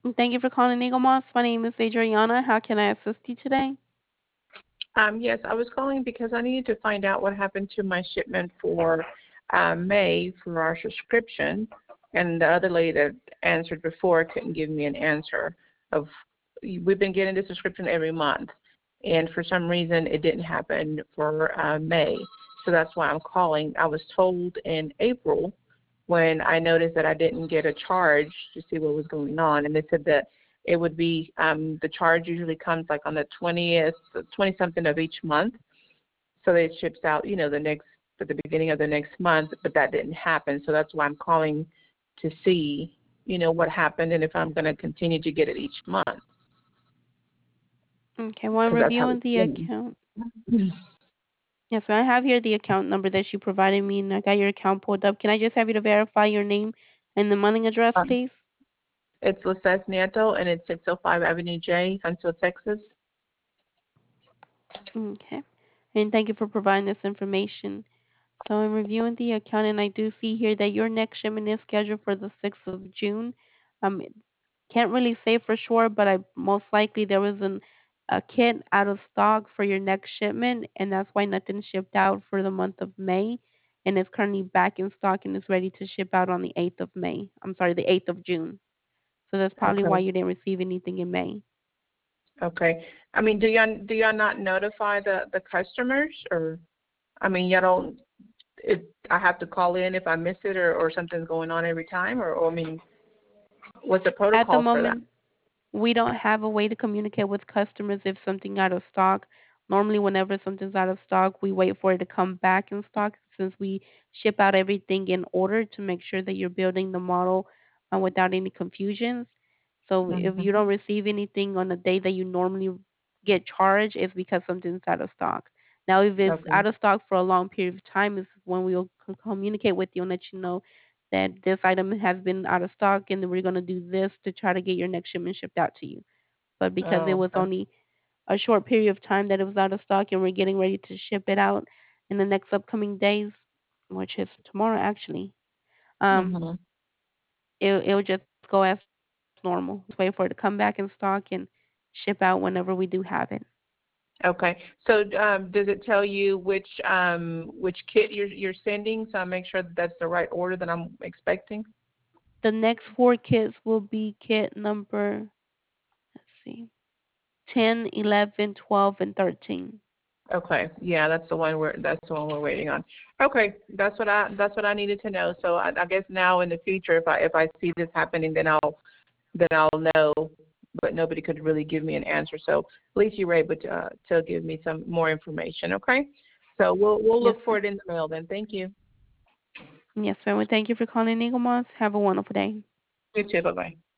Thank you for calling Eagle Moss. My name is Adriana. How can I assist you today? Yes, I was calling because I needed to find out what happened to my shipment for May for our subscription, and the other lady that answered before couldn't give me an answer. Of We've been getting the subscription every month, and for some reason it didn't happen for May, so that's why I'm calling. I was told in April when I noticed that I didn't get a charge to see what was going on, and they said that it would be the charge usually comes like on the 20th, 20 something of each month. So it ships out, the next at the beginning of the next month, but that didn't happen. So that's why I'm calling to see, what happened and if I'm going to continue to get it each month Okay, well, I'm because that's how reviewing it's the been. account. Yes, so I have here the account number that you provided me, and I got your account pulled up. Can I just have you to verify your name and the mailing address, Um, please? it's Lisette Nieto, and it's 605 Avenue J, Huntsville, Texas. Okay. And thank you for providing this information. So I'm reviewing the account, and I do see here that your next shipment is scheduled for the 6th of June. Um, can't really say for sure, but I most likely there was a kit out of stock for your next shipment, and that's why nothing shipped out for the month of May, and it's currently back in stock and is ready to ship out on the 8th of May. I'm sorry, the 8th of June. So that's probably why Okay. you didn't receive anything in May. Okay. I mean, do y'all not notify the customers, or I mean, y'all don't? I have to call in if I miss it, or something's going on every time, or I mean, what's the At the protocol for that? moment, we don't have a way to communicate with customers if something out of stock. Normally, whenever something's out of stock, we wait for it to come back in stock since we ship out everything in order to make sure that you're building the model without any confusions. So if you Hmm. don't receive anything on the day that you normally get charged, it's because something's out of stock. Now, if it's Okay. out of stock for a long period of time, is when we'll communicate with you and let you know that this item has been out of stock and we're going to do this to try to get your next shipment shipped out to you. But because it Oh, was okay. only a short period of time that it was out of stock and we're getting ready to ship it out in the next upcoming days, which is tomorrow actually, um, Hmm. it'll just go as normal. Just wait for it to come back in stock and ship out whenever we do have it. Okay. So, does it tell you which kit you're sending? So I make sure that that's the right order that I'm expecting. The next four kits will be kit number, let's see, 10, 11, 12, and 13. Okay. Yeah, that's the one we're waiting on. Okay. That's what I needed to know. So I guess now in the future, if I see this happening, then I'll know. But nobody could really give me an answer. So at least you were able to give me some more information. Okay. So we'll Yes, look for sir. it in the mail then. Thank you. Yes, sir. Well, thank you for calling Eagle Moss. Have a wonderful day. You too. Bye bye.